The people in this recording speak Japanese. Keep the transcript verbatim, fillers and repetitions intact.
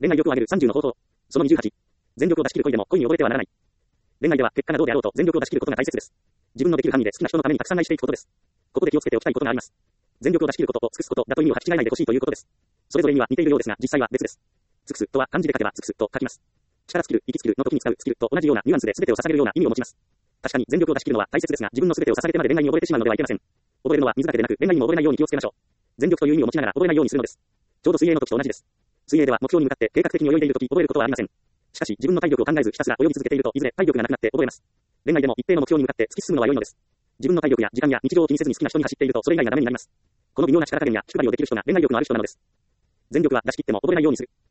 恋愛力を上げるさんじゅうの方法。そのにじゅうはち。全力を出し切る恋でも恋に溺れてはならない。恋愛では結果がどうであろうと全力を出し切ることが大切です。自分のできる範囲で好きな人のためにたくさん愛していくことです。ここで気をつけておきたいことがあります。全力を出し切ることと尽くすことだと意味を履き違えないでほしいということです。それぞれには似ているようですが、実際は別です。尽くすとは漢字で書けば尽くすと書きます。力尽きる、生き尽きるの時に使うスキルと同じようなニュアンスで全てを捧げるような意味を持ちます。確かに全力を出し切るのは大切ですが、自分の全てを捧げてまで恋愛に溺れてしまうのではいけません。溺れるのは水だけでなく恋愛にも溺れないように気をつけましょう。全力という意味を持ちながら溺れないようにするのです。ちょうど水泳の時と同じです。水泳では目標に向かって計画的に泳いでいる時、溺れることはありません。しかし自分の体力を考えずひたすら泳ぎ続けているといずれ体力がなくなって溺れます。恋愛でも一定の目標に向かって突き進むのは良いのです。自分の体力や時間や日常を気にせずに好きな人に走っているとそれ以外がダメになります。この微妙な力加減や気配りをできる人が恋愛力のある人なのです。全力は出し切っても溺れないようにする。